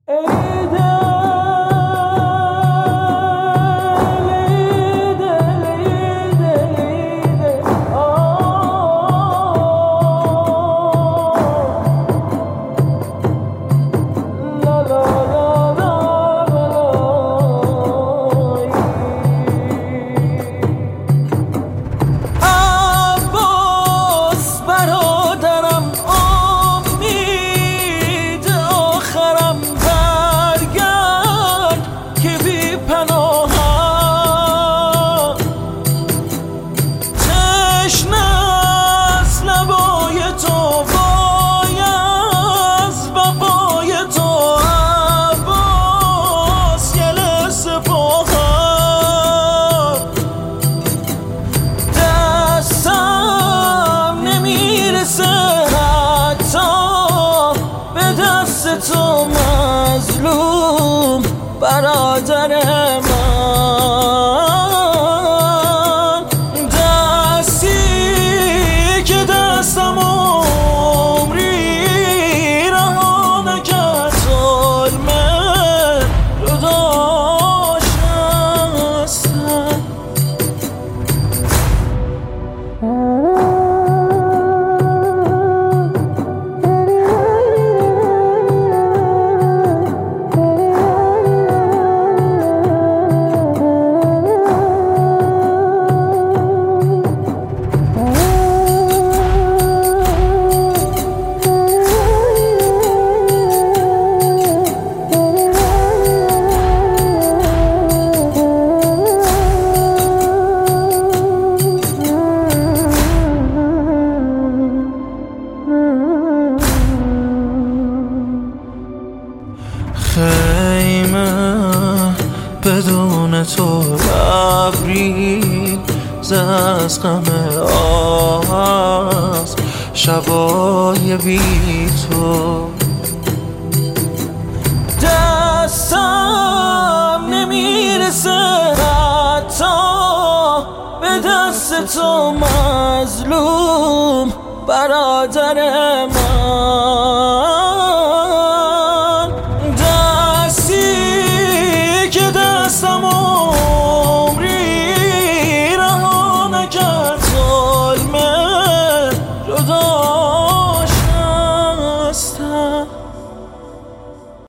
تو مظلوم برادر من، دستی که دستم عمری رها نکرد ظلمه رو داشت هستم. خیمه بدون تو لبریز از غم آهست، شبای بی تو دستم نمیرسه حتی به دست تو مظلوم برادر من.